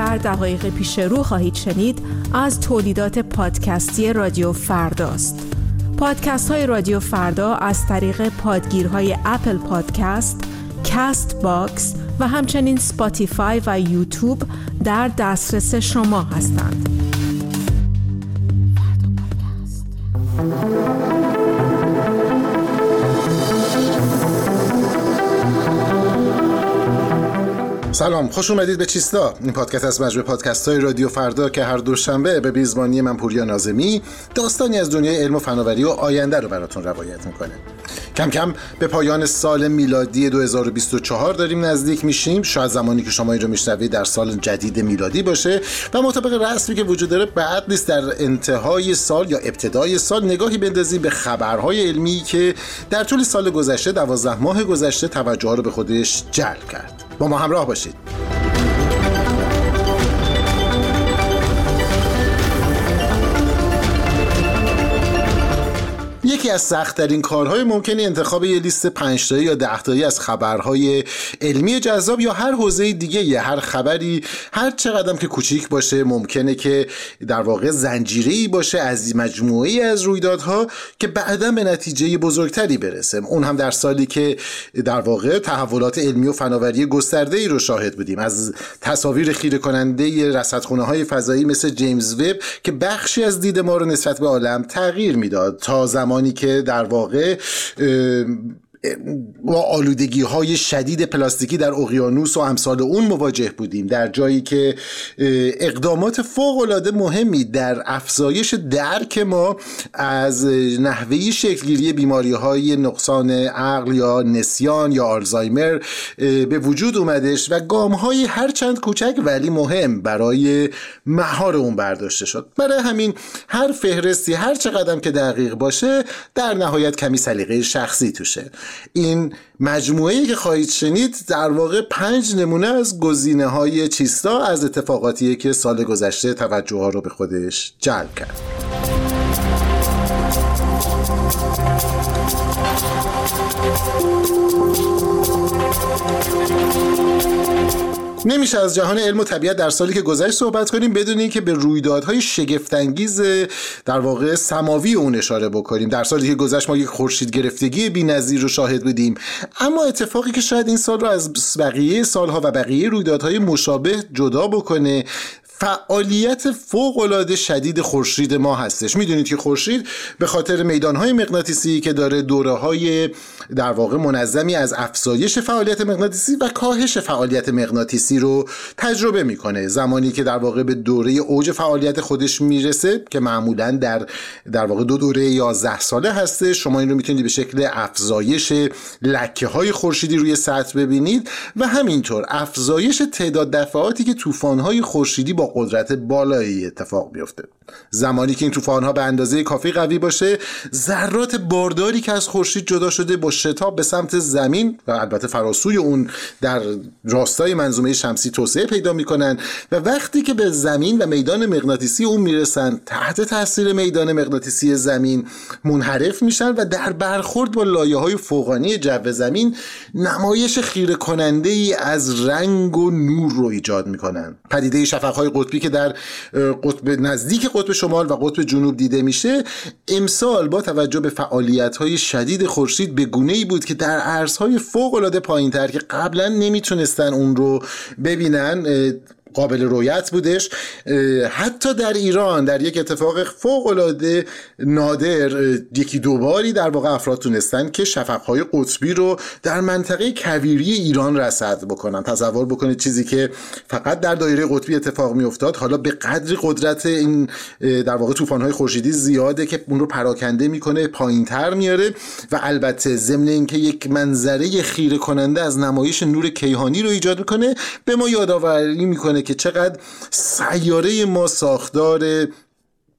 در دقایق پیش رو خواهید شنید از تولیدات پادکستی رادیو فرداست. پادکست های رادیو فردا از طریق پادگیرهای اپل پادکست، کست باکس و همچنین سپاتیفای و یوتیوب در دسترس شما هستند. سلام، خوش اومدید به چیستا. این پادکست از مجموعه پادکست‌های رادیو فردا که هر دوشنبه به میزبانی من پوریا ناظمی داستانی از دنیای علم و فناوری و آینده رو براتون روایت میکنه. کم کم به پایان سال میلادی 2024 داریم نزدیک میشیم. شاید زمانی که شما این رو میشنوید در سال جدید میلادی باشه و مطابق رسمی که وجود داره بعد نیست در انتهای سال یا ابتدای سال نگاهی بندازیم به خبرهای علمی که در طول سال گذشته 12 ماه گذشته توجه رو به خودش جلب کرد. با ما همراه باشید. یکی از سخت‌ترین کارهای ممکنه انتخاب یه لیست 5 تایی یا 10 تایی از خبرهای علمی جذاب یا هر حوزه دیگه، هر خبری هر چقدر که کوچیک باشه ممکنه که در واقع زنجیره‌ای باشه از مجموعه‌ای از رویدادها که بعداً به نتیجه بزرگتری برسه. اون هم در سالی که در واقع تحولات علمی و فناوری گسترده‌ای رو شاهد بودیم، از تصاویر خیره کننده رصدخونه‌های فضایی مثل جیمز وب که بخشی از دید ما رو نسبت به عالم تغییر میداد تا زمانی که در واقع با آلودگی‌های شدید پلاستیکی در اقیانوس و امثال اون مواجه بودیم، در جایی که اقدامات فوق‌العاده مهمی در افزایش درک ما از نحوه شکلگیری بیماری‌های نقصان عقل یا نسیان یا آلزایمر به وجود اومدش و گام‌های هرچند کوچک ولی مهم برای مهار اون برداشته شد. برای همین هر فهرستی هر چقدر که دقیق باشه در نهایت کمی سلیقه شخصی توشه. این مجموعه‌ای که خواهید شنید در واقع 5 نمونه از گزینه‌های چیستا از اتفاقاتیه که سال گذشته توجه ها رو به خودش جلب کرد. نمیشه از جهان علم و طبیعت در سالی که گذشت صحبت کنیم بدون اینکه به رویدادهای شگفت‌انگیز در واقع سماوی اون اشاره بکنیم. در سالی که گذشت ما یک خورشید گرفتگی بی‌نظیر رو شاهد بودیم، اما اتفاقی که شاید این سال رو از بقیه سالها و بقیه رویدادهای مشابه جدا بکنه فعالیت فوق‌العاده شدید خورشید ما هستش. میدونید که خورشید به خاطر میدانهای مغناطیسی که داره دوره‌های در واقع منظمی از افزایش فعالیت مغناطیسی و کاهش فعالیت مغناطیسی رو تجربه میکنه. زمانی که در واقع به دوره اوج فعالیت خودش میرسه که معمولاً در واقع 2 دوره 11 ساله هسته، شما این رو میتونید به شکل افزایش لکه‌های خورشیدی روی سطح ببینید و همینطور افزایش تعداد دفعاتی که طوفان‌های خورشیدی با قدرت بالایی اتفاق میفته. زمانی که این طوفان‌ها به اندازه کافی قوی باشه، ذرات بارداری که از خورشید جدا شده با شتاب به سمت زمین و البته فراسوی اون در راستای منظومه شمسی توسعه پیدا میکنن و وقتی که به زمین و میدان مغناطیسی اون میرسن تحت تاثیر میدان مغناطیسی زمین منحرف میشن و در برخورد با لایه‌های فوقانی جو زمین نمایش خیره کننده ای از رنگ و نور رو ایجاد میکنن. پدیده شفق‌های قطبی که در قطب نزدیک قطب شمال و قطب جنوب دیده میشه امسال با توجه به فعالیت‌های شدید خورشید به گونه‌ای بود که در عرضهای فوق‌العاده پایین‌تر که قبلا نمیتونستن اون رو ببینن قابل رؤیت بودش. حتی در ایران در یک اتفاق فوق‌العاده نادر یکی دو باری در واقع افراد تونستن که شفق‌های قطبی رو در منطقه کویری ایران رصد بکنن. تصور بکنید چیزی که فقط در دایره قطبی اتفاق میافتاد حالا به قدری قدرت این در واقع طوفان‌های خورشیدی زیاده که اون رو پراکنده میکنه، پایین‌تر میاره و البته ضمن اینکه یک منظره خیره کننده از نمایش نور کیهانی رو ایجاد میکنه به ما یادآوری میکنه که چقدر سیاره ما ساختار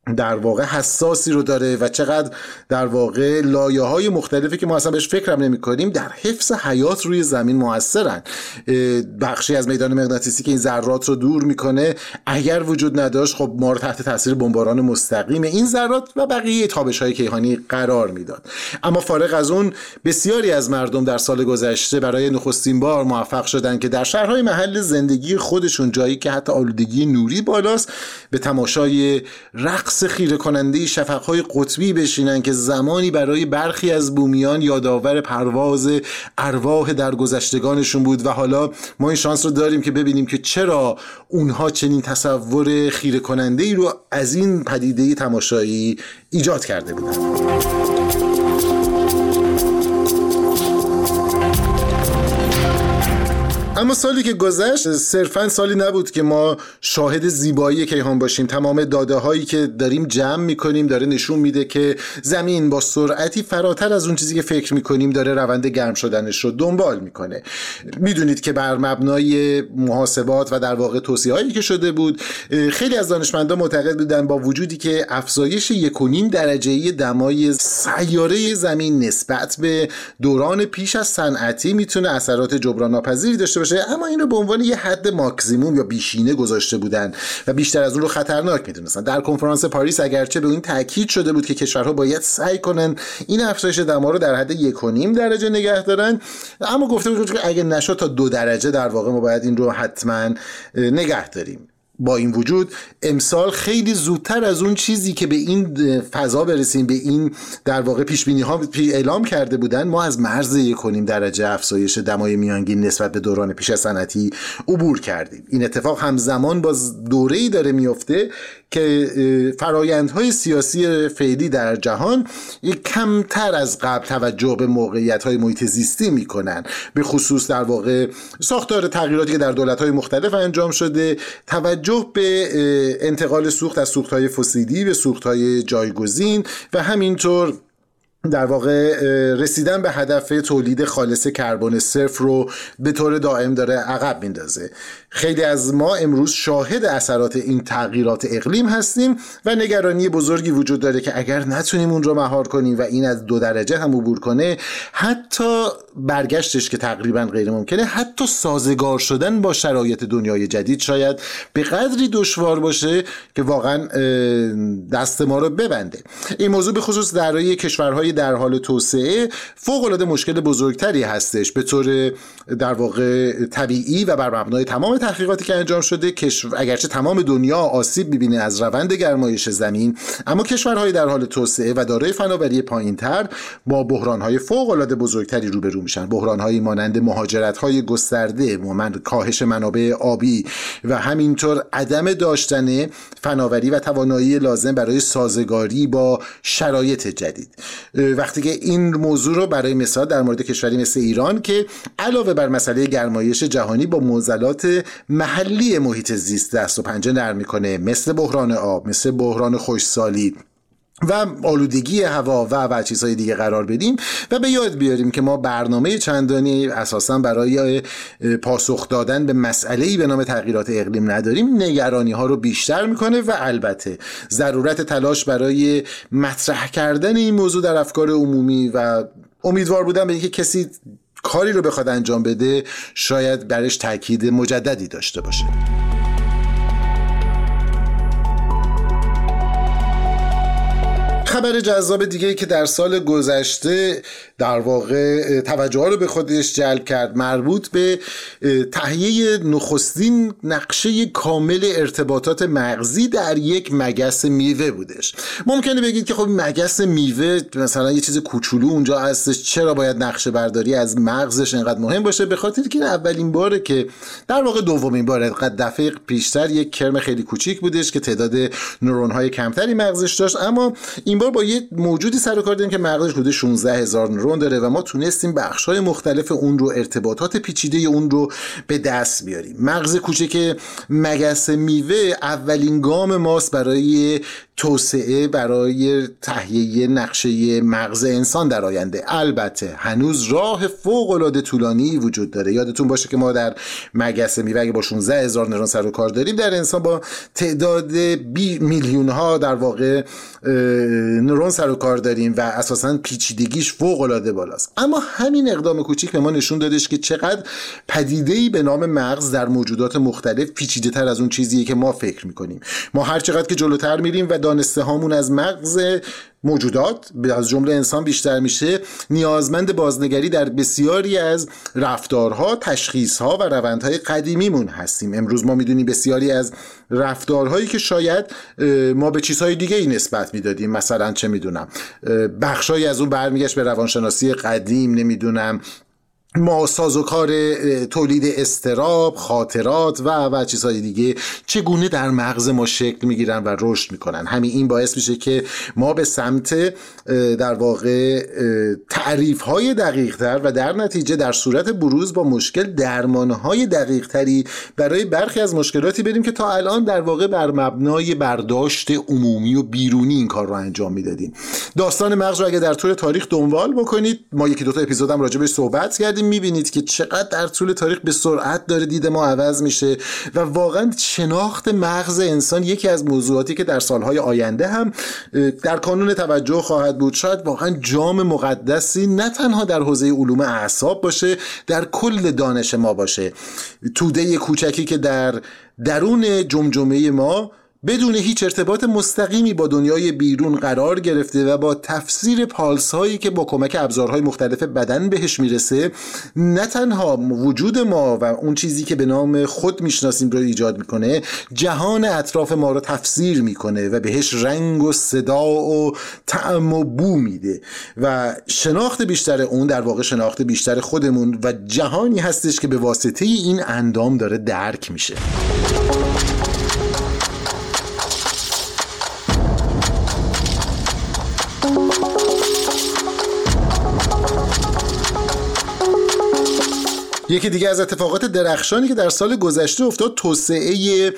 در واقع حساسی رو داره و چقدر در واقع لایه‌های مختلفی که ما اصلا بهش فکرم نمی‌کنیم در حفظ حیات روی زمین موثرن. بخشی از میدان مغناطیسی که این ذرات رو دور میکنه اگر وجود نداشت خب ما رو تحت تاثیر بمباران مستقیم این ذرات و بقیه تابش‌های کیهانی قرار میداد. اما فارغ از اون بسیاری از مردم در سال گذشته برای نخستین بار موفق شدن که در شهرهای محل زندگی خودشون، جایی که حتی آلودگی نوری بالاست، به تماشای رقص خیره کننده شفق‌های قطبی بشینن که زمانی برای برخی از بومیان یادآور پرواز ارواح درگذشتگانشون بود و حالا ما این شانس رو داریم که ببینیم که چرا اونها چنین تصور خیره کننده‌ای رو از این پدیده تماشایی ایجاد کرده بودن. اما سالی که گذشت صرفاً سالی نبود که ما شاهد زیبایی کیهان باشیم. تمام داده هایی که داریم جمع میکنیم داره نشون میده که زمین با سرعتی فراتر از اون چیزی که فکر میکنیم داره روند گرم شدنش رو دنبال میکنه. میدونید که بر مبنای محاسبات و در واقع توصیه هایی که شده بود، خیلی از دانشمندان معتقد بودن با وجودی که افزایش 1.5 درجه دمای سیاره زمین نسبت به دوران پیش از صنعتی میتونه اثرات جبران ناپذیری داشته باشه، اما این رو به عنوان یه حد ماکسیموم یا بیشینه گذاشته بودن و بیشتر از اون رو خطرناک میدونستن. در کنفرانس پاریس اگرچه به این تاکید شده بود که کشورها باید سعی کنن این افزایش دما رو در حد 1.5 درجه نگه دارن، اما گفته بود که اگه نشد تا 2 درجه در واقع ما باید این رو حتما نگه داریم. با این وجود امسال خیلی زودتر از اون چیزی که به این فضا برسیم، به این در واقع پیشبینی ها اعلام کرده بودن، ما از مرز 1.5 درجه افزایش دمای میانگین نسبت به دوران پیش از صنعتی عبور کردیم. این اتفاق همزمان با دوره‌ای داره میفته که فرایندهای سیاسی فعلی در جهان کمتر از قبل توجه به موقعیت‌های محیط زیستی میکنن، به خصوص در واقع ساختار تغییراتی که در دولت‌های مختلف انجام شده، توجه به انتقال سوخت از سوخت‌های فسیلی به سوخت‌های جایگزین و همینطور در واقع رسیدن به هدف تولید خالص کربن صفر رو به طور دائم داره عقب میندازه. خیلی از ما امروز شاهد اثرات این تغییرات اقلیم هستیم و نگرانی بزرگی وجود داره که اگر نتونیم اون رو مهار کنیم و این از 2 درجه هم عبور کنه، حتی برگشتش که تقریبا غیر ممکنه، حتی سازگار شدن با شرایط دنیای جدید شاید به قدری دشوار باشه که واقعا دست ما رو ببنده. این موضوع به خصوص درای کشورهای در حال توسعه فوق‌العاده مشکل بزرگتری هستش. به طور در واقع طبیعی و بر مبنای تمام تحقیقاتی که انجام شده، اگرچه تمام دنیا آسیب می‌بینه از روند گرمایش زمین، اما کشورهای در حال توسعه و دارای فناوری پایین‌تر با بحران‌های فوق‌العاده بزرگتری روبرو میشن. بحران‌هایی مانند مهاجرت‌های گسترده، کاهش منابع آبی و همینطور عدم داشتن فناوری و توانایی لازم برای سازگاری با شرایط جدید. وقتی که این موضوع رو برای مثال در مورد کشوری مثل ایران که علاوه بر مسئله گرمایش جهانی با معضلات محلی محیط زیست دست و پنجه نرم میکنه، مثل بحران آب، مثل بحران خشکسالی و آلودگی هوا و چیزهای دیگه قرار بدیم و به یاد بیاریم که ما برنامه چندانی اساساً برای پاسخ دادن به مسئله‌ای به نام تغییرات اقلیم نداریم، نگرانی ها رو بیشتر میکنه و البته ضرورت تلاش برای مطرح کردن این موضوع در افکار عمومی و امیدوار بودن به اینکه کسی کاری رو بخواد انجام بده شاید برش تاکید مجددی داشته باشه. خبر جذاب دیگه‌ای که در سال گذشته در واقع توجه رو به خودش جلب کرد مربوط به تهیه نخستین نقشه کامل ارتباطات مغزی در یک مگس میوه بودش. ممکنه بگید که خب مگس میوه مثلا یه چیز کوچولو اونجا هستش، چرا باید نقشه برداری از مغزش اینقدر مهم باشه؟ به خاطر که اولین باره که در واقع دومین باره، دفعه پیشتر یک کرم خیلی کوچیک بودش که تعداد نورون‌های کمتری مغزش داشت، اما این بار با یه موجودی سر و کار داریم که مغزش حدود 16000 نورون داره و ما تونستیم بخش‌های مختلف اون رو، ارتباطات پیچیده اون رو به دست بیاریم. مغز کوچک مگس میوه اولین گام ماست برای توسعه، برای تهیه نقشه مغز انسان در آینده. البته هنوز راه فوق‌العاده طولانی وجود داره. یادتون باشه که ما در مگس میوه اگه با 16000 نورون سر و کار داریم، در انسان با تعداد میلیون ها در واقع نورون سر و کار داریم و اساساً پیچیدگیش فوق‌العاده بالاست. اما همین اقدام کوچیک به ما نشون دادش که چقدر پدیده‌ای به نام مغز در موجودات مختلف پیچیده‌تر از اون چیزیه که ما فکر می‌کنیم. ما هر چقدر که جلوتر میریم و دانسته هامون از مغز موجودات از جمله انسان بیشتر میشه، نیازمند بازنگری در بسیاری از رفتارها، تشخیصها و روندهای قدیمیمون هستیم. امروز ما میدونیم بسیاری از رفتارهایی که شاید ما به چیزهای دیگه ای نسبت میدادیم، مثلا چه میدونم بخشایی از اون برمیگشت به روانشناسی قدیم، نمیدونم ما سازوکار تولید اضطراب، خاطرات و چیزهای دیگه چگونه در مغز ما شکل میگیرن و رشد میکنن. همین این باعث میشه که ما به سمت در واقع تعریف‌های دقیق‌تر و در نتیجه در صورت بروز با مشکل درمان‌های دقیق‌تری برای برخی از مشکلاتی بریم که تا الان در واقع بر مبنای برداشت عمومی و بیرونی این کار رو انجام میدادیم. داستان مغز رو اگه در طول تاریخ دنبال بکنید، ما یکی دو تا اپیزودم راجع بهش صحبت کردیم، میبینید که چقدر در طول تاریخ به سرعت داره دید ما عوض میشه و واقعا شناخت مغز انسان یکی از موضوعاتی که در سالهای آینده هم در کانون توجه خواهد بود. شاید واقعا جام مقدسی نه تنها در حوزه علوم اعصاب باشه، در کل دانش ما باشه. توده کوچکی که در درون جمجمه ما بدون هیچ ارتباط مستقیمی با دنیای بیرون قرار گرفته و با تفسیر پالس هایی که با کمک ابزارهای مختلف بدن بهش میرسه، نه تنها وجود ما و اون چیزی که به نام خود میشناسیم رو ایجاد میکنه، جهان اطراف ما رو تفسیر میکنه و بهش رنگ و صدا و طعم و بو میده و شناخت بیشتر اون در واقع شناخت بیشتر خودمون و جهانی هستش که به واسطه این اندام داره درک میشه. یکی دیگه از اتفاقات درخشانی که در سال گذشته افتاد، توسعه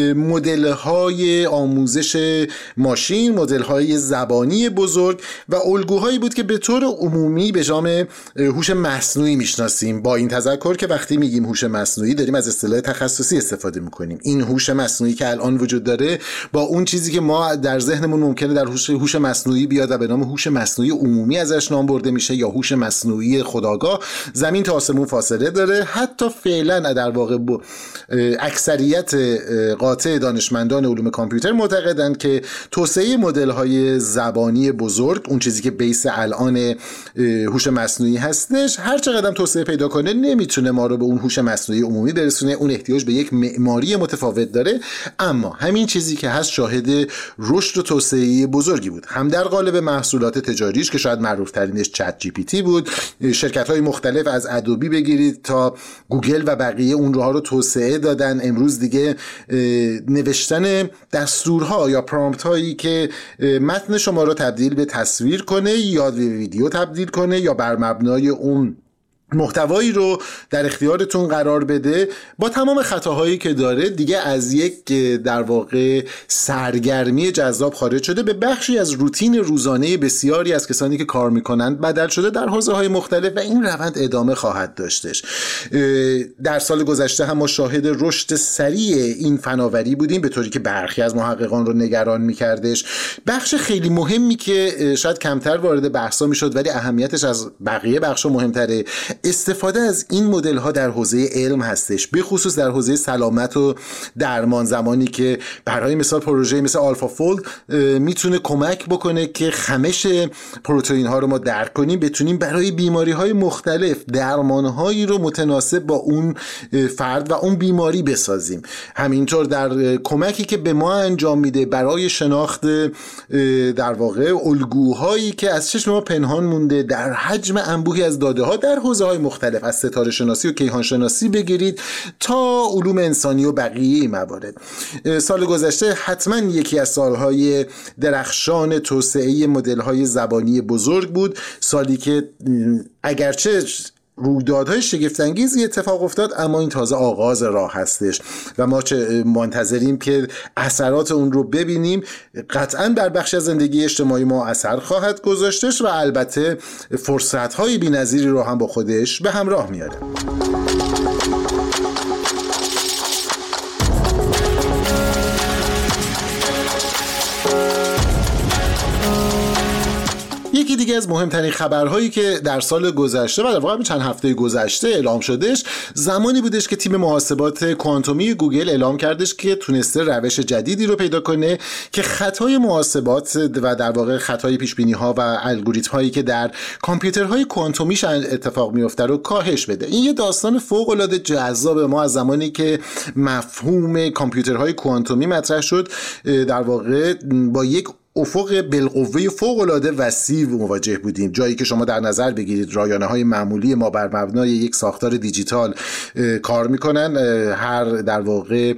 مدل‌های آموزش ماشین، مدل‌های زبانی بزرگ و الگوهایی بود که به طور عمومی به نام هوش مصنوعی میشناسیم، با این تذکر که وقتی میگیم هوش مصنوعی داریم از اصطلاح تخصصی استفاده میکنیم. این هوش مصنوعی که الان وجود داره با اون چیزی که ما در ذهنمون ممکنه در هوش مصنوعی بیاد و به نام هوش مصنوعی عمومی ازش نام برده میشه یا هوش مصنوعی خودآگاه، زمین تا آسمون فاصله داره. حتی فعلا در واقع اکثریت قاطع دانشمندان علوم کامپیوتر معتقدند که توسعه مدل‌های زبانی بزرگ، اون چیزی که بیس الان هوش مصنوعی هستش، هر چقدر توسعه پیدا کنه نمیتونه ما رو به اون هوش مصنوعی عمومی برسونه. اون احتیاج به یک معماری متفاوت داره. اما همین چیزی که هست شاهد رشد و توسعه بزرگی بود، هم در قالب محصولات تجاریش که شاید معروف ترینش چت جی پی تی بود. شرکت‌های مختلف از ادوبی بگیرید تا گوگل و بقیه اون روها رو توسعه دادن. امروز دیگه نوشتن دستورها یا پرامپت هایی که متن شما رو تبدیل به تصویر کنه یا ویدیو تبدیل کنه یا بر مبنای اون محتوایی رو در اختیارتون قرار بده، با تمام خطاهایی که داره دیگه از یک در واقع سرگرمی جذاب خارج شده، به بخشی از روتین روزانه بسیاری از کسانی که کار میکنند بدل شده در حوزه‌های مختلف و این روند ادامه خواهد داشتش. در سال گذشته هم ما شاهد رشد سریع این فناوری بودیم، به طوری که برخی از محققان رو نگران میکردش. بخش خیلی مهمی که شاید کمتر وارد بحثا میشد ولی اهمیتش از بقیه بخشا مهمتره، استفاده از این مدل ها در حوزه علم هستش، به خصوص در حوزه سلامت و درمان. زمانی که برای مثال پروژه مثل آلفا فولد میتونه کمک بکنه که خمش پروتئین ها رو ما درک کنیم، بتونیم برای بیماری های مختلف درمان هایی رو متناسب با اون فرد و اون بیماری بسازیم. همینطور در کمکی که به ما انجام میده برای شناخت در واقع الگوهایی که از چشم ما پنهان مونده در حجم انبوهی از داده ها در حوزه حوزه‌های مختلف، از ستاره شناسی و کیهان شناسی بگیرید تا علوم انسانی و بقیه موارد. سال گذشته حتما یکی از سالهای درخشان توسعه مدل‌های زبانی بزرگ بود، سالی که اگرچه رویدادهای شگفت‌انگیزی اتفاق افتاد اما این تازه آغاز راه هستش و ما چه منتظریم که اثرات اون رو ببینیم. قطعاً در بخش از زندگی اجتماعی ما اثر خواهد گذاشتش و البته فرصت‌های بی‌نظیری رو هم با خودش به همراه میاره. یکی دیگه از مهمترین خبرهایی که در سال گذشته و در واقع چند هفته گذشته اعلام شدش، زمانی بودش که تیم محاسبات کوانتومی گوگل اعلام کردش که تونسته روش جدیدی رو پیدا کنه که خطای محاسبات و در واقع خطای پیشبینی‌ها و الگوریتم هایی که در کامپیوترهای کوانتومی اتفاق میفته رو کاهش بده. این یه داستان فوق‌العاده جذاب ما از زمانی که مفهوم کامپیوترهای کوانتومی مطرح شد در واقع با یک افق بالقوه فوق‌العاده وسیع مواجه بودیم. جایی که شما در نظر بگیرید رایانه‌های معمولی ما بر مبنای یک ساختار دیجیتال کار میکنن، هر در واقع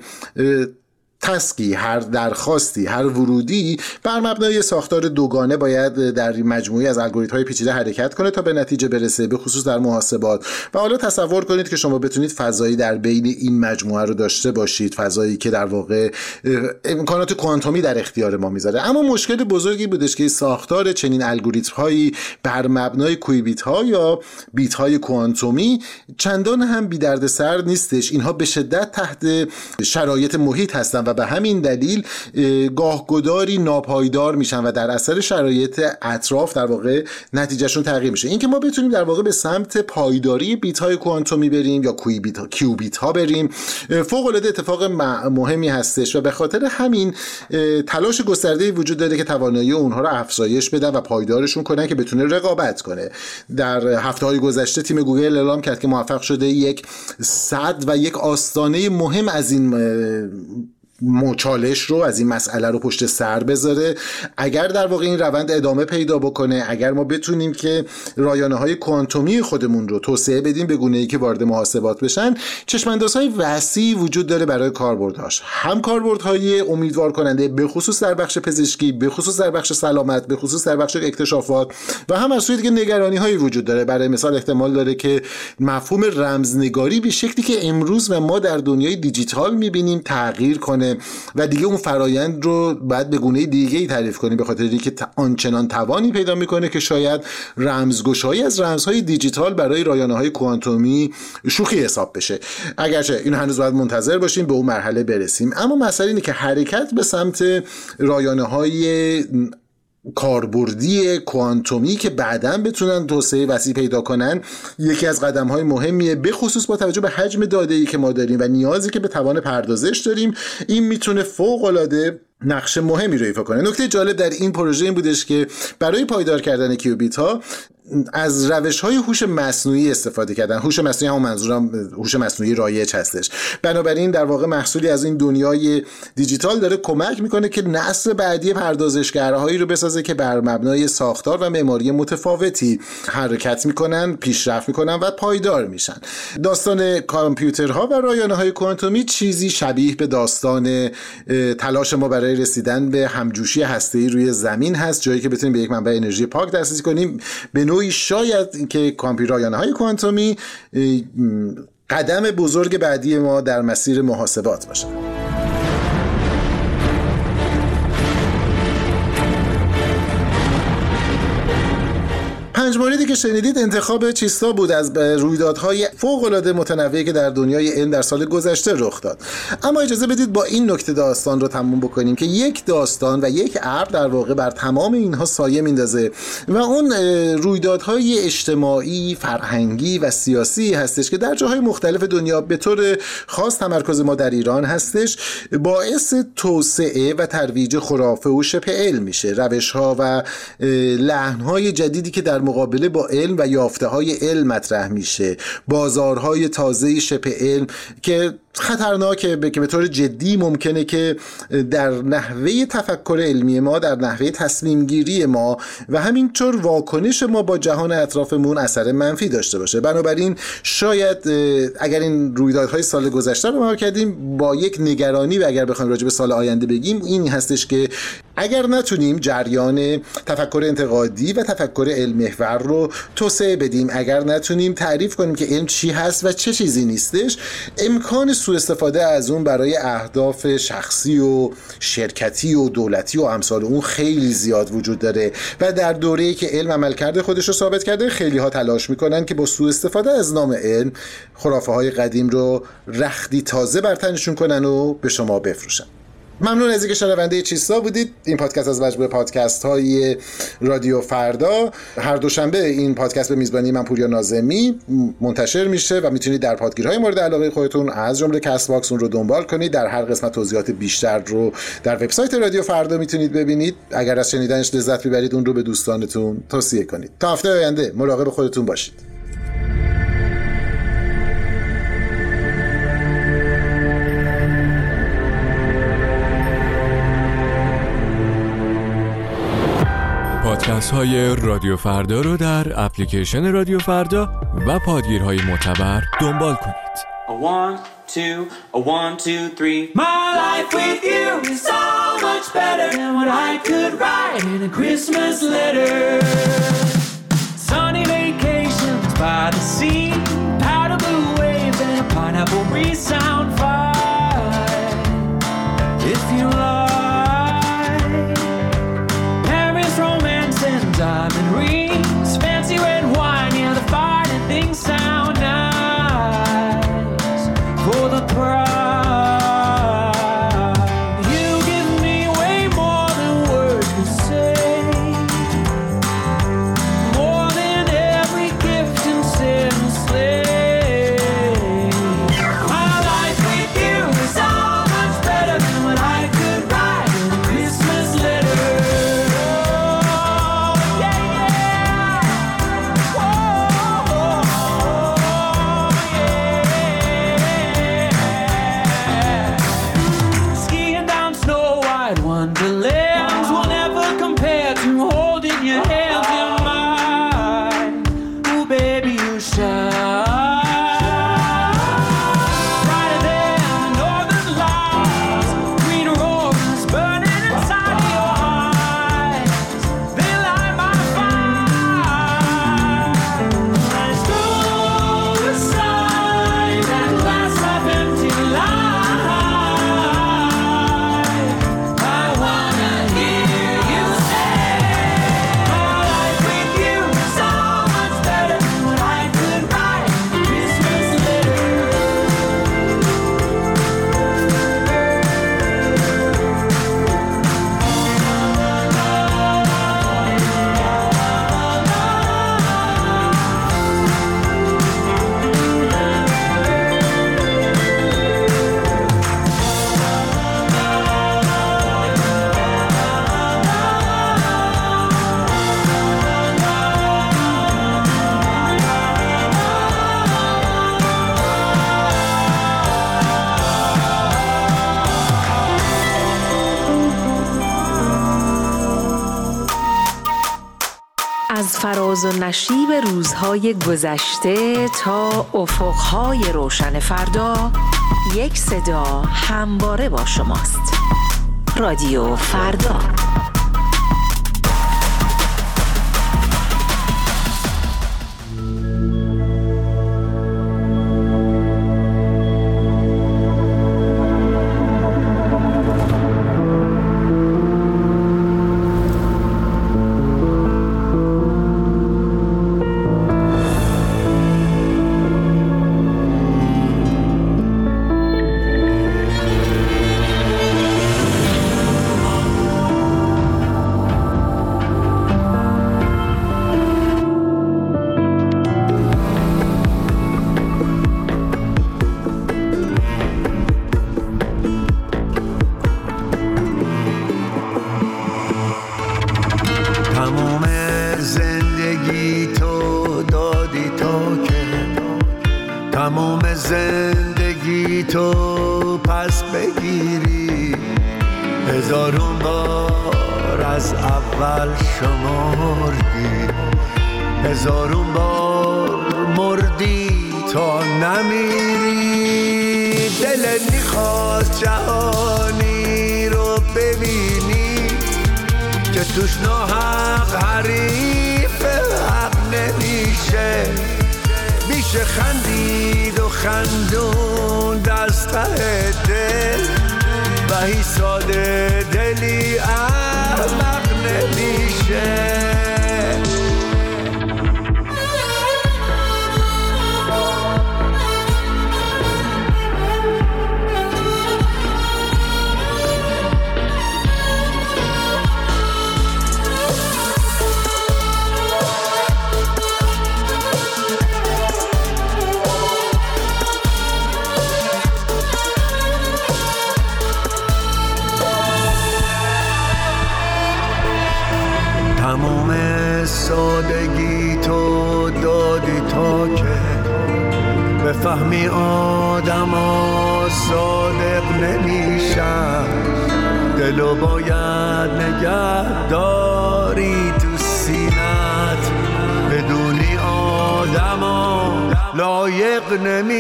تسکی، هر درخواستی، هر ورودی بر مبنای ساختار دوگانه باید در مجموعی از الگوریتم‌های پیچیده حرکت کنه تا به نتیجه برسه، به خصوص در محاسبات. و حالا تصور کنید که شما بتونید فضایی در بین این مجموعه رو داشته باشید، فضایی که در واقع امکانات کوانتومی در اختیار ما میذاره. اما مشکل بزرگی بودش که ساختار چنین الگوریتم‌هایی بر مبنای کویبیت‌ها یا بیت‌های کوانتومی چندان هم بی دردسر نیستش. اینها به شدت تحت شرایط محیط هستن و به همین دلیل گاهگداری ناپایدار میشن و در اثر شرایط اطراف در واقع نتیجهشون تغییر میشه. اینکه ما بتونیم در واقع به سمت پایداری بیت های کوانتومی بریم یا کیوبیت ها بریم فوق العاده اتفاق مهمی هستش و به خاطر همین تلاش گسترده‌ای وجود داره که توانایی اونها رو افزایش بدن و پایدارشون کنن که بتونه رقابت کنه. در هفته‌های گذشته تیم گوگل اعلام کرد که موفق شده یک سد و یک آستانه مهم از این چالش رو، از این مسئله رو پشت سر بذاره. اگر در واقع این روند ادامه پیدا بکنه، اگر ما بتونیم که رایانه‌های کوانتومی خودمون رو توسعه بدیم به گونه‌ای که وارد محاسبات بشن، چشم‌اندازهای وسیع وجود داره برای کاربردهاش، هم کاربردهای امیدوار کننده به خصوص در بخش پزشکی، به خصوص در بخش سلامت، به خصوص در بخش اکتشافات، و هم از سوی دیگه نگرانی‌هایی وجود داره. برای مثال احتمال داره که مفهوم رمزنگاری به شکلی که امروز و ما در دنیای دیجیتال می‌بینیم تغییر کنه و دیگه اون فرایند رو باید به گونه دیگه‌ای تعریف کنیم، به خاطر اینکه آنچنان توانی پیدا میکنه که شاید رمزگشایی از رمزهای دیجیتال برای رایانه‌های کوانتومی شوخی حساب بشه. اگرچه این هنوز باید منتظر باشیم به اون مرحله برسیم، اما مسئله اینه که حرکت به سمت رایانه‌های کاربردی کوانتومی که بعداً بتونن توسعه وسیع پیدا کنن یکی از قدم‌های مهمیه، به خصوص با توجه به حجم داده‌ای که ما داریم و نیازی که به توان پردازش داریم. این میتونه فوق‌العاده نقش مهمی رو ایفا کنه. نکته جالب در این پروژه این بودش که برای پایدار کردن کیوبیت ها از روش‌های هوش مصنوعی استفاده کردن. هوش مصنوعی هم منظورم هوش مصنوعی رایج هستش. بنابراین در واقع محصولی از این دنیای دیجیتال داره کمک میکنه که نسل بعدی پردازشگرهایی رو بسازه که بر مبنای ساختار و معماری متفاوتی حرکت میکنن، پیشرفت میکنن و پایدار میشن. داستان کامپیوترها و رایانه‌های کوانتومی چیزی شبیه به داستان تلاش ما برای رسیدن به همجوشی هسته‌ای روی زمین هست، جایی که بتونیم به یک منبع انرژی پاک دسترسی کنیم. به نوعی شاید که رایانه‌های کوانتومی قدم بزرگ بعدی ما در مسیر محاسبات باشه. 5 موردی که شنیدید انتخاب چیستا بود از رویدادهای فوق‌العاده متنوعی که در دنیای علم در سال گذشته رخ داد. اما اجازه بدید با این نکته داستان رو تموم بکنیم که یک داستان و یک ابر در واقع بر تمام اینها سایه میندازه و اون رویدادهای اجتماعی، فرهنگی و سیاسی هستش که در جاهای مختلف دنیا به طور خاص تمرکز ما در ایران هستش، باعث توسعه و ترویج خرافه و شبه علم میشه. روش‌ها و لحن‌های جدیدی که در مقابله با علم و یافته‌های علم مطرح میشه، بازارهای تازه شبه علم که خطرناکه که به طور جدی ممکنه که در نحوه تفکر علمی ما، در نحوه تصمیم گیری ما و همینطور واکنش ما با جهان اطرافمون اثر منفی داشته باشه. بنابراین شاید اگر این رویدادهای سال گذشته رو مهار کردیم، با یک نگرانی و اگر بخوایم راجع به سال آینده بگیم، این هستش که اگر نتونیم جریان تفکر انتقادی و تفکر علم محور رو توسعه بدیم، اگر نتونیم تعریف کنیم که علم چی هست و چه چیزی نیستش، امکان سوء استفاده از اون برای اهداف شخصی و شرکتی و دولتی و امثال اون خیلی زیاد وجود داره و در دوره‌ای که علم عملکرد خودش رو ثابت کرده، خیلی ها تلاش میکنن که با سوء استفاده از نام علم خرافه های قدیم رو رختی تازه بر تنشون کنن و به شما بفروشن. ممنون از اینکه شنونده چیستا بودید. این پادکست از مجموعه پادکست های رادیو فردا. هر دوشنبه این پادکست به میزبانی من پوریا ناظمی منتشر میشه و میتونید در پادگیرهای مورد علاقه خودتون از جمله کست باکس اون رو دنبال کنید. در هر قسمت توضیحات بیشتر رو در وبسایت رادیو فردا میتونید ببینید. اگر از شنیدنش لذت میبرید اون رو به دوستانتون توصیه کنید. تا هفته آینده مراقب خودتون باشید. پادکست های رادیو فردا رو در اپلیکیشن رادیو فردا و پادگیرهای معتبر دنبال کنید. 1, 2, 3 My life with you is so much better than what I could write in a Christmas letter. Sunny vacations by the sea, powder blue waves and a pineapple breeze sound fine. If you like Paris romance and diamond rings, fancy red wine near the fire and things sound nice for the price. You give me way more than words could say, more than every gift and Santa's sleigh. My life with you is so much better than what I could write in a Christmas letter. Oh, yeah, yeah. Oh, yeah. Skiing down snow-white wonderlands will never compare to holding your hands in mine. Ooh, baby, you shine brighter than the northern lights. Greener orange burning inside of your eyes. They light my fire. Let's go aside that glass half empty light. I wanna hear you say, my life with you is so much better than what I could write in a Christmas letter. از فراز و نشیب روزهای گذشته تا افقهای روشن فردا، یک صدا همواره با شماست. رادیو فردا. تمام زندگی تو دادی تا که تمام زندگی تو پس بگیری، هزارون بار از اول شمردی، هزارون بار مردی تا نمیری. دلت میخواست جهانی رو ببینی که توش ناحق حریف حق نمیشه، میشه خندید و خندون دست ته دل و هی ساده دلی احمق نمیشه. تمام سادگی تو دادی تا که بفهمی آدم ها صادق نمیشن، دلو باید نگه داری تو سینت، بدونی آدم ها لایق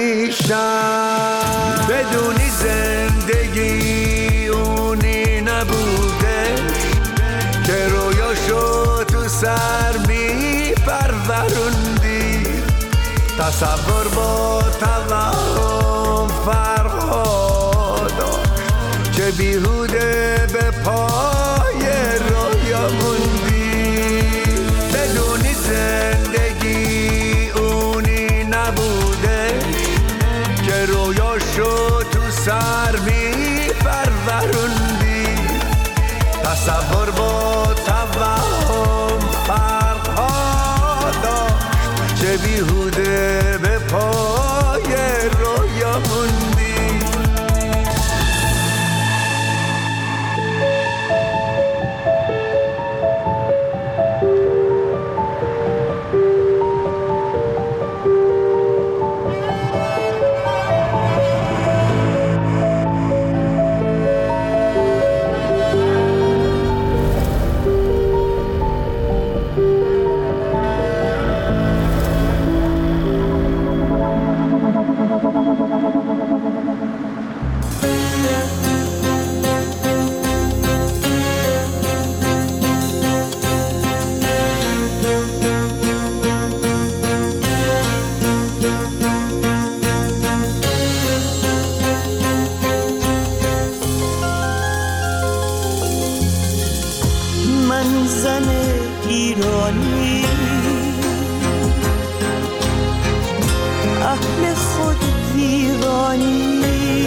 نمیشن، بدونی زندگی اونی نبوده که رویاشو تو سر می پروروندی، تصور با توهم فرقا داشت که بیهوده به پای رویا موندی، بدونی زندگی اونی نبوده که رویاشو تو سر می پروروندی، تصور با توهم فرقا داشت چه بیهوده به پای رویا موندی. من زن ایرانی اهل خود ویرانی،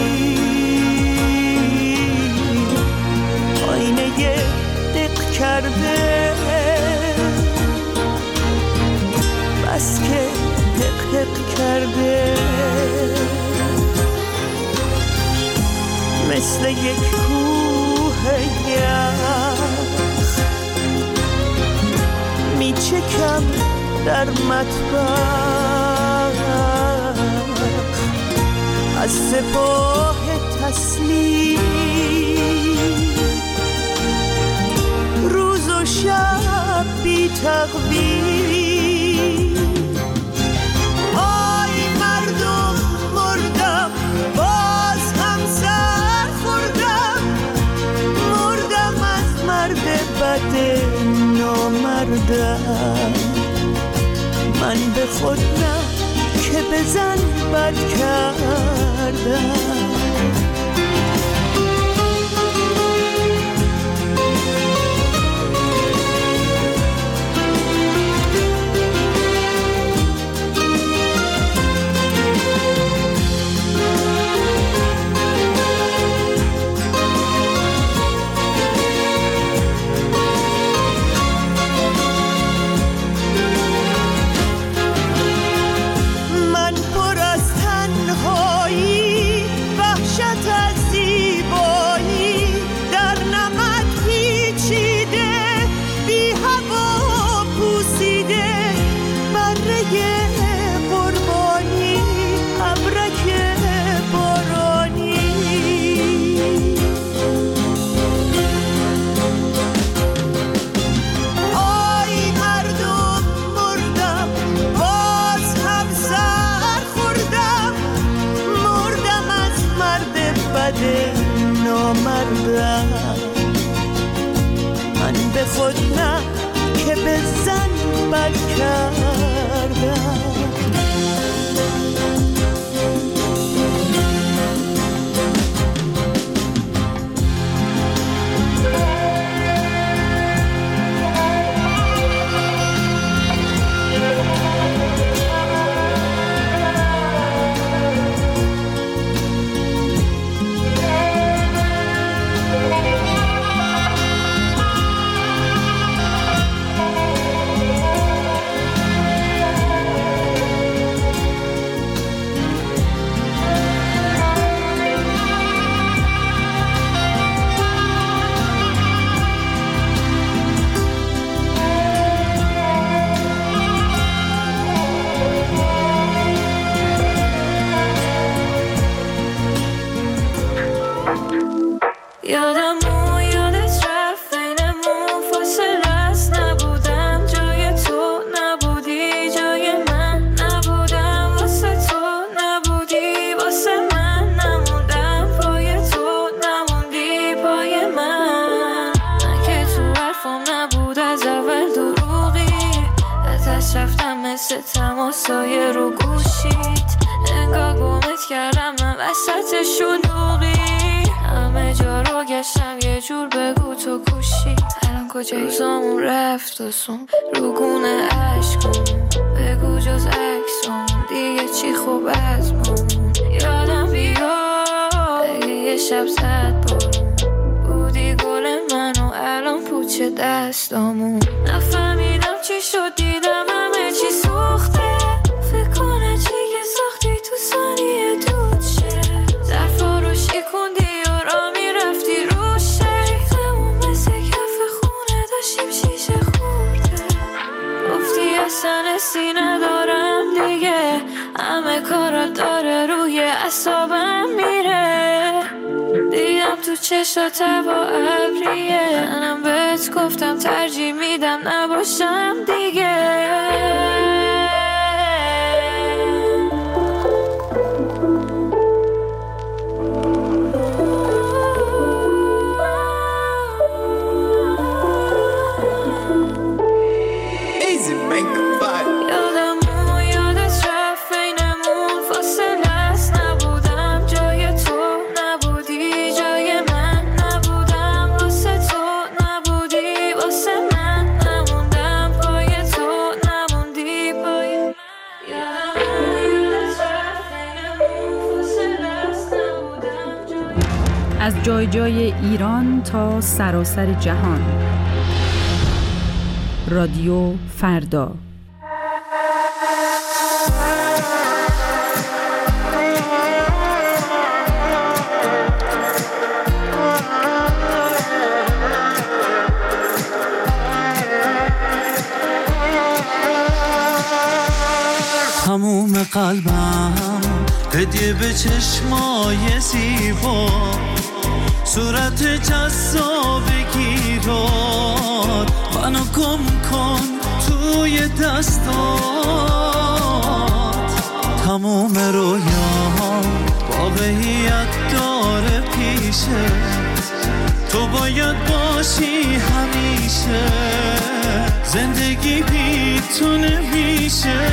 آینه دق کرده بس که حق حق کرده، مثل یک کوه یخ میچکم در مطبخ، از سپاه تسلیم روز و شب بی تقویم. آی مردم مردم باز هم سر خوردم، مردم از مرد بد نامردم، من به خود نه که بزن بد کردم. من پر از تنهایی و به خود نه که به زن بد کردم. تماسای رو گوشیت انگار گمت کردم من وسط شلوغی، همه جا رو گشتم یه جور بگو تو کوشی، الان کجایی زامون رفت و سون رو گونه عشقم، بگو جز عکسم دیگه چی خوب از مون، یادم بیاد اگه یه شب زد بارون بودی گل منو الان پوچه دستامون، نفهمیدم چی شد دیدم همه چی سوخته، فکر کنه چی که ساختی تو ثانیه دود شه، ظرفا رو شکوندی و را میرفتی رو شیفتمون مثل کف خونه داشتیم شیشه خورده، گفتی اصلا حسی ندارم دیگه، همه کارا داره روی اعصابم میره، دیدم تو چشات با ابریه، منم بهت گفتم ترجیح میدم نباشم دیگه. از جای جای ایران تا سراسر جهان. رادیو فردا. تموم قلبم هدیه به چشمای زیبا، صورت جذاب گیرات، منو گم کن توی دستات، تموم رویام واقعیت داره پیشه، تو باید باشی همیشه، زندگی بی تو نمیشه،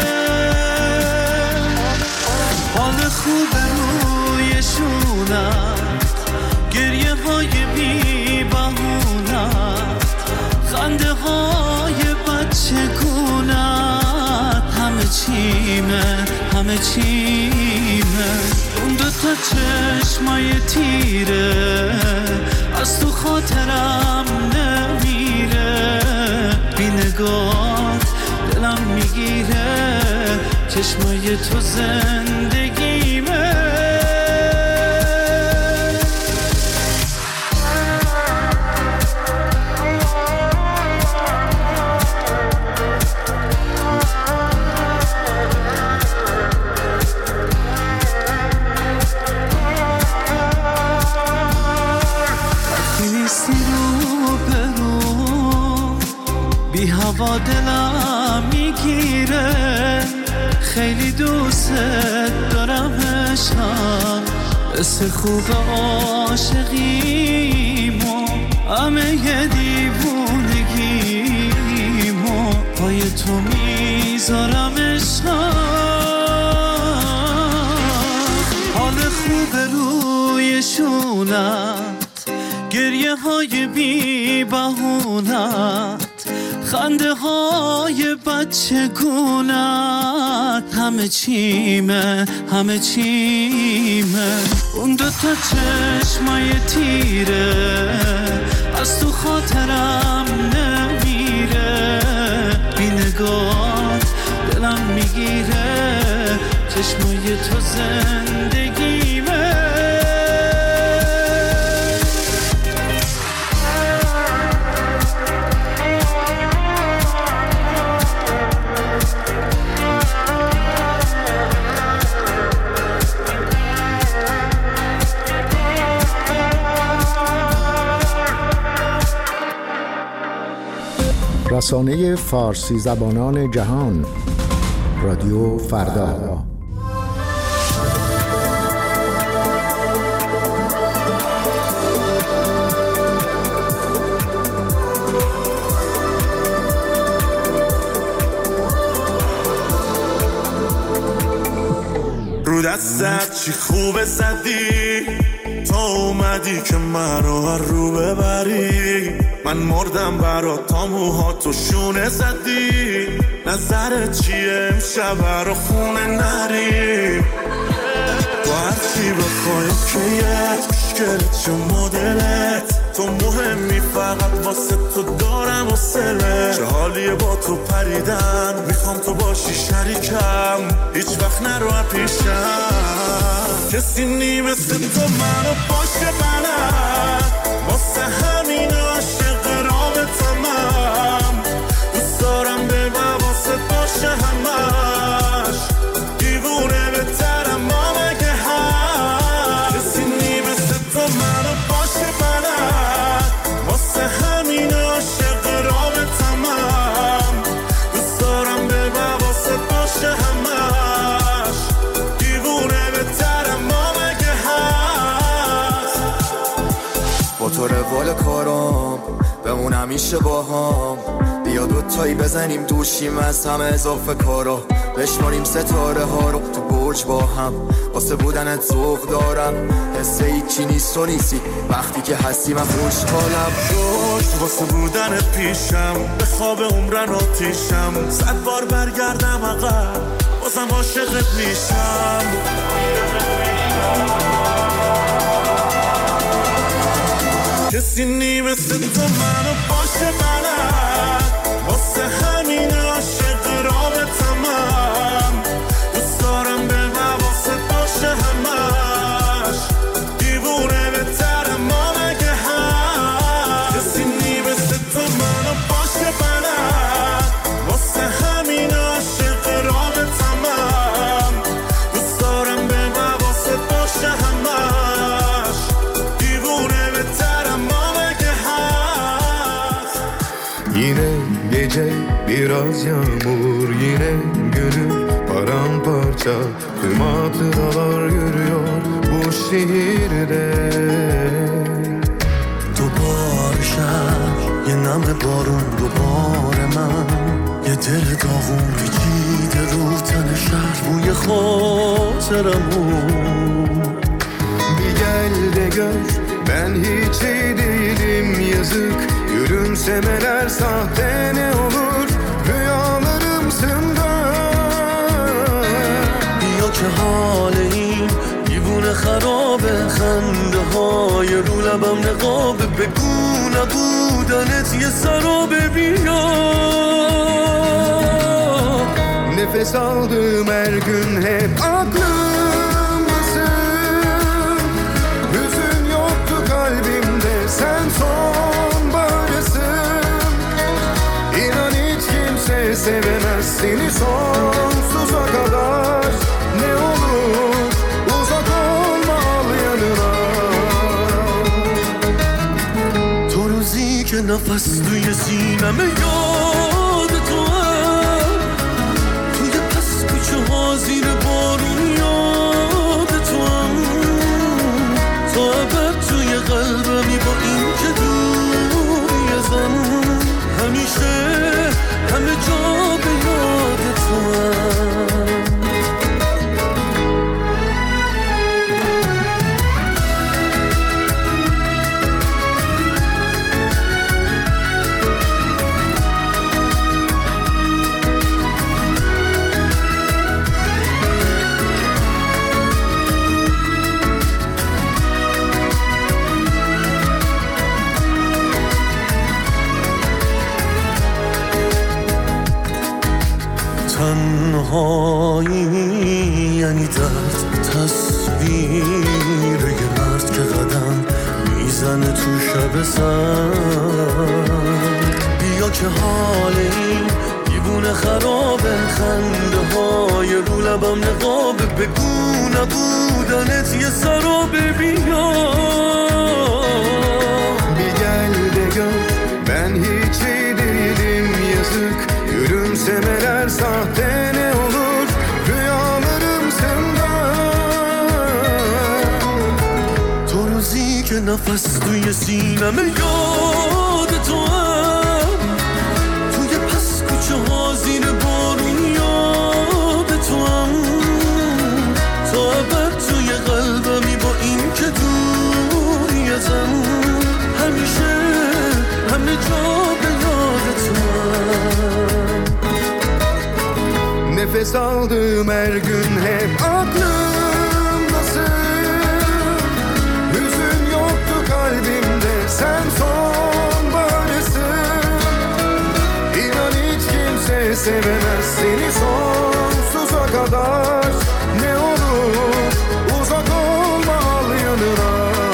حال خوب روی شونت، گریه های بی بهونت، خنده های بچگونت، همه چیمه اون دوتا چشمای تیره، از تو خاطرم نمیره، بی نگات دلم میگیره، چشمای تو زندگیمه. بی هوا دلم میگیره، خیلی دوست دارم عشقم، مثل خوب عاشقیمو همه یه دیوونه تو میذارم عشقم. حال خوب روی شونت، گریه های بی بهونت، خنده های بچه گونت، همه چیمه همه چیمه. اون دوتا چشمای تیره از تو خاطرم نمیره، بی نگاه دلم میگیره، چشمای تو زندگیمه. رسانه فارسی زبانان جهان، رادیو فردا. رو دستت چی خوبه زدی، تا اومدی که من رو ببری. من مردم برات تا موهاتو شونه زدی، نظرت چیه امشب رو خونه نریم. تو هرچی بخوای کیت مشکلت چه مدلت، تو مهمی فقط واسه تو دارم حوصله. چه حالیه با تو پریدن، میخوام تو باشی شریکم، هیچ وقت نرو پیشم. کسی نی مثل تو منو باشه بلد، واسه همین عاشق رابطمم. دوست دارم به واسه باشه همش، دیوونه بهترم ما مگه هست. کسی نی مثل تو منو باشه بلد، واسه همین عاشق رابطمم. دوست دارم به واسه باشه همش، دیوونه بهترم ما مگه هست. با تو روال کارام بمون همیشه با هم، بیا دوتایی بزنیم دوشیم از همه اضافه کارا، بشماریم ستاره ها رو تو برج با هم. واسه بودنت ذوق دارم، حس هیچی نیست و نیستی، وقتی که هستی من خوشحالم. داشت واسه بودنت پیشم، به خواب عمرن آتیشم. 100 بار برگردم عقب بازم عاشقت میشم. کسی نی مثل تو منو باشه بلد، واسه همین عاشق رابطمم. دوست دارم به واسه باشه همش، دیوونه بهترم ما مگه هست. کسی نی مثل تو منو باشه بلد، واسه همین عاشق رابطمم. دوست دارم به واسه باشه همش، دیوونه بهترم ما مگه هست. Yine gece biraz yağmur, yine gönül paramparça. Tüm hatıralar yürüyor bu şehirde. دوباره شب یه نم بارون، دوباره من یه دل داغون پیچیده رو تن شهر، بوی خاطرمون. Bir gel de gör ben hiç iyi değilim yazık. Gülümsemeler sahte ne olur, rüyalarımsın da. بیا که حال این دیوونه خرابه، خنده های رو لبم نقابه، بگو نبودنت یه سرابه. بیا Nefes aldığım her gün hep aklımdasın. Hüzün yoktu kalbimde, sen sonbaharsın. İnan hiç kimse sevemez seni sonsuza kadar. Ne olur uzak olma, al yanına. تو روزی که نفس توی سینمه یاد تو هم، توی پس کوچه ها زیر بارون یاد تو هم. تا ابد توی قلبمی با این که دوری ازم، همیشه همه جا به تنهایی یعنی درد، تصویر یه مرد که قدم میزنه تو شب سرد. بیا که حال این دیوونه خرابه، خنده های رو لبم نقابه، بگو نبودنت یه سرابه. بیا gel de gör, ben hiç iyi değilim yazık. Gülümsemeler sahte ne olur, rüyalarım senden. تو روزی که نفس توی سینمه یاد تو هم، توی پس کوچه ها زیر بارون یاد تو هم، تا ابد توی قلبمی با این که دوری ازم، همیشه همه جا به یاد تو هم. Nefes aldığım her gün hep aklımdasın. Hüzün yoktu kalbimde, sen sonbaharsın. İnan hiç kimse sevemez seni sonsuza kadar. Ne olur uzak olma, al yanına.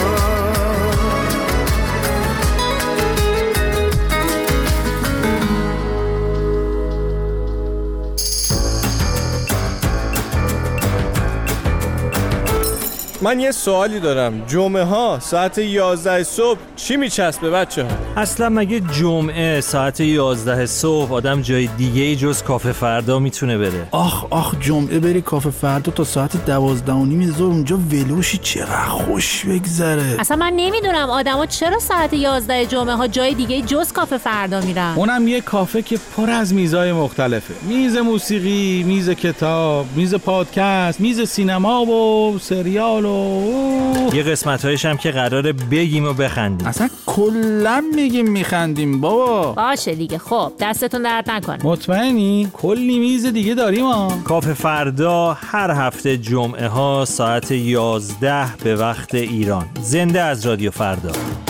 من یه سوالی دارم، جمعه ها ساعت 11 صبح چی میچسبه بچه ها؟ اصلا مگه جمعه ساعت 11 صبح آدم جای دیگه جز کافه فردا میتونه بره؟ آخ جمعه بری کافه فردا تا ساعت 12:30 ظهر اونجا ولوشی، چقدر خوش بگذره. اصلا من نمیدونم آدما چرا ساعت 11 جمعه ها جای دیگه جز کافه فردا میرن. اونم یه کافه که پر از میزای مختلفه، میز موسیقی، میز کتاب، میز پادکست، میز سینما و سریال و یه قسمت‌هایش هم که قراره بگیم و بخندیم. اصلا کلا میگیم میخندیم بابا. باشه دیگه، خب دستتون درد نکنه. مطمئنی؟ کلی میز دیگه داریم ها. کافه فردا هر هفته جمعه ها ساعت 11 به وقت ایران. زنده از رادیو فردا.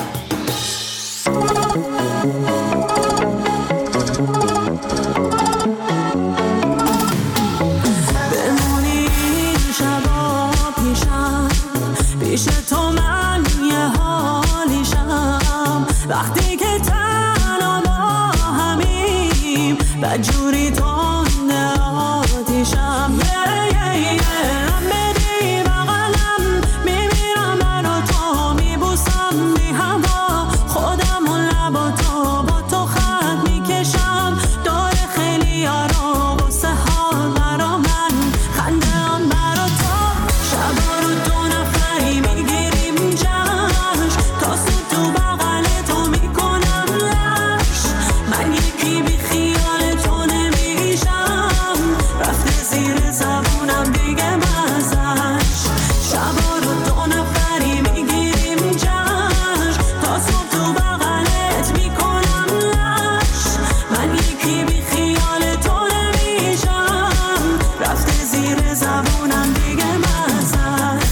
پیش تو من یه حالیشم، وقتی که تنها با همیم بدجوری تنده آتیشم. هم بدی بغلم میمیرم، من و تو میبوسم بی هوا خودم و لب و تو با تو خط میکشم. داره خیلی آرام غصه ها برا من، خنده هم برا تو. شبا رو دو نفری میگیریم جشن، تا صبح تو بغل تو میکنم لش. من یکی بی خیال تو نمیشم، رفته زیر زبونم دیگه مزش. شبا رو دو نفری میگیریم جشن، تا صبح تو بغلت میکنم لش. من یکی بی خیال تو نمیشم، رفته زیر زبونم دیگه مزش.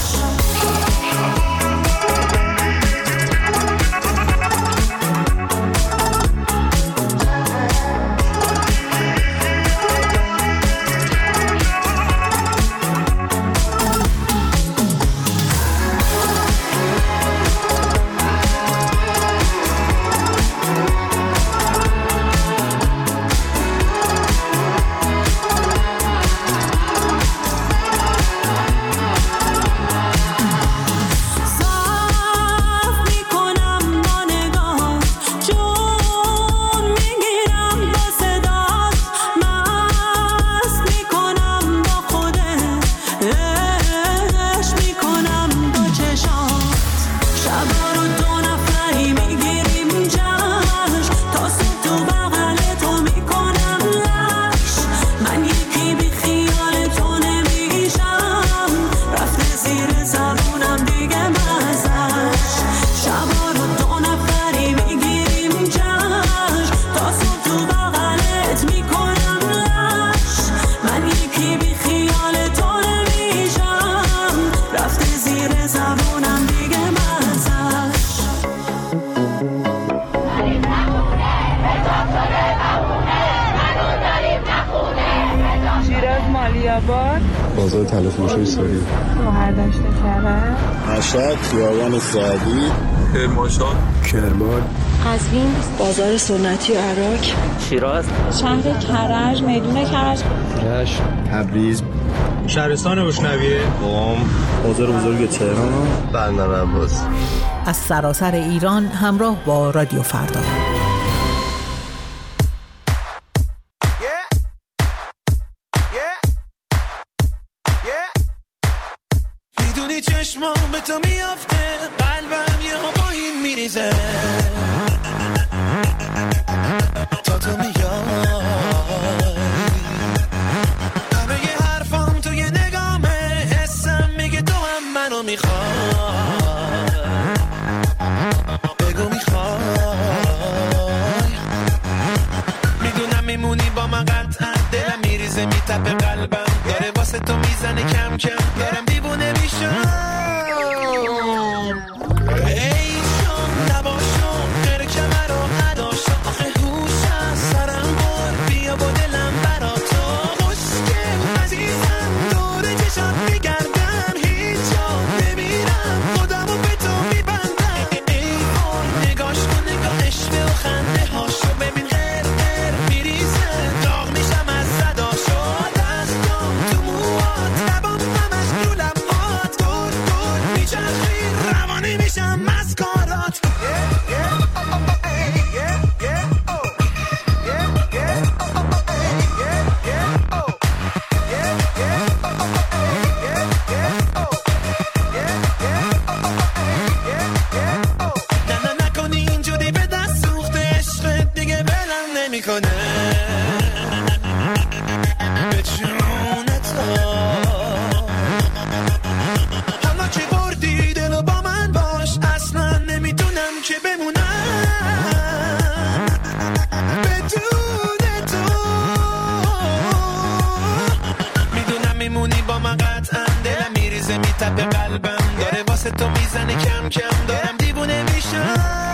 آباد، بازار طلع‌فروشی سوری، شهردشت کرج، مشهد، خیابان سعدی، کرمانشاه، کرمان، قزوین، بازار سنتی عراق، شیراز، شهر کرج، میدون کرج، رشت، تبریز، شهرستان گشنویه، قم، بازار بزرگ تهران، بندر عباس. از سراسر ایران همراه با رادیو فردا. میدونی چشمام به تو میافته، قلبم یه ها با این میریزه، تا تو میای همه یه حرفام تو یه نگامه، حسم میگه تو هم منو میخوای، بگو میخوای، میدونم میمونی با من قطعا، دلم میریزه میتپه قلبم داره واسه تو میزنه کم کم، دارم دیوونه میشم. ای جان نباشم غیر کمر رو نداشتم، آخه هوش از سرم بر بیا با دلم برا تو، خوشگل عزیزم دور چشات میگردم، هیچ جا نمیرم خودمو به تو میبندم. ای وای نگاش کن نگاهش به و خنده هاشو ببین، غیر غیر میریزه، داغ میشم از صداشو، دستام تو موات، لبام همش رو لبات، دور دور میچرخی روانی میشم مسکارات. نه نکنی اینجوری به دست سوخته، عشقت دیگه بلم نمیکنه به جون تو، حالا که بردی دلو با من باش، اصلا نمیتونم که بمونم بدون تو، میدونم میمونی با من قطعا، دلم میریزه میتپه قلبم داره واسه تو میزنه کم کم، دارم دیوونه میشم.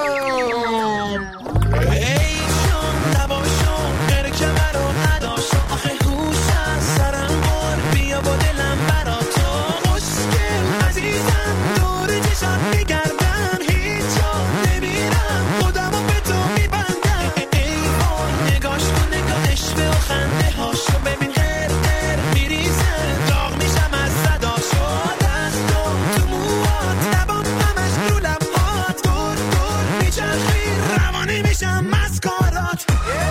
ای جان نباشم غیر کمر رو نداشتم، آخه هوش از سرم بر بیا با دلم برا تو، خوشگل عزیزم دور چشات میگردم، هیچ جا نمیرم خودمو به تو میبندم. ای وای نگاش کن نگاهش به و خنده هاشو ببین، غیر غیر میریزه، داغ میشم از صداشو، دستام تو موات، لبام همش رو لبات، دور دور میچرخی روانی میشم مسکارات.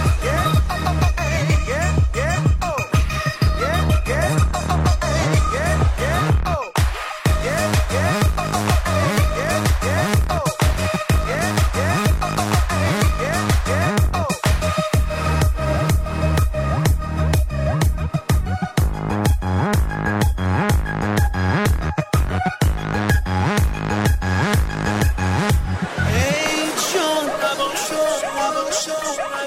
ای جان نباشم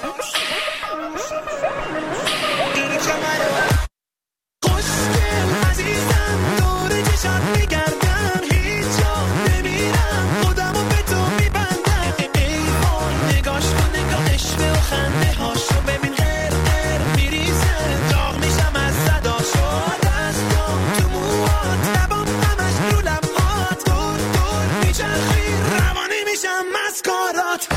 غیر کمر رو، خوشگل عزیزم دور چشات میگردم، هیچ جا نمیرم خودمو به تو میبندم. ای وای نگاش کن نگاهش به و خنده هاشو ببین، غیر غیر میریزه، داغ میشم از صداشو، دستام تو موات، لبام همش رو لبات، دور دور میچرخی روانی میشم مسکارات.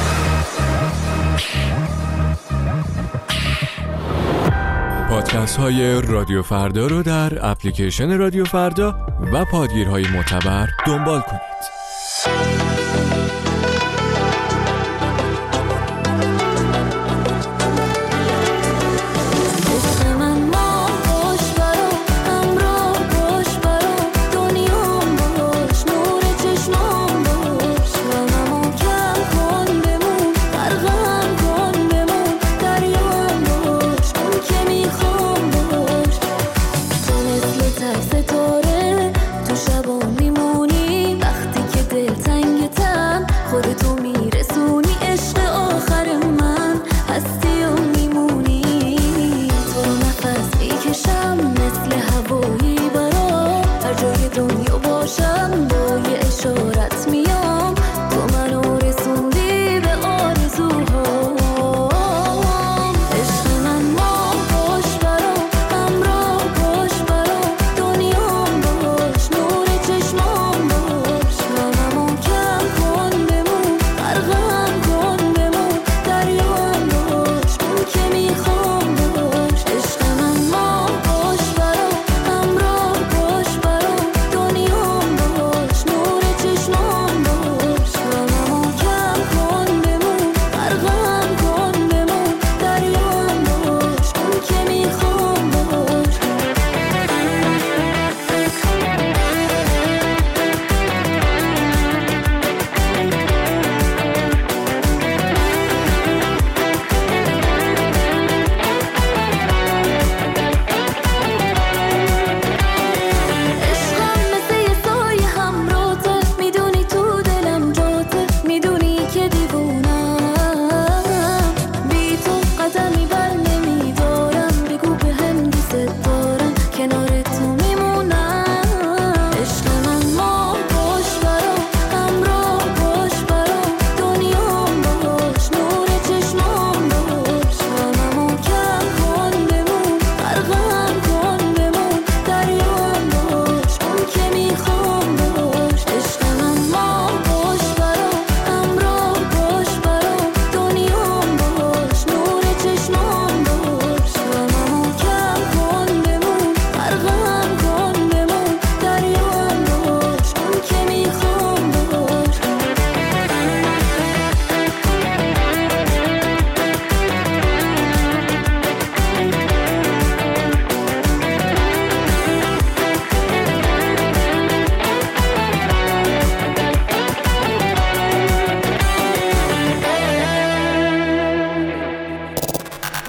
پادکست های رادیو فردا رو در اپلیکیشن رادیو فردا و پادگیرهای معتبر دنبال کنید. ستاره تو شبا میمونی، وقتی که دل تنگ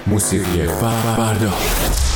موسیقی فردا.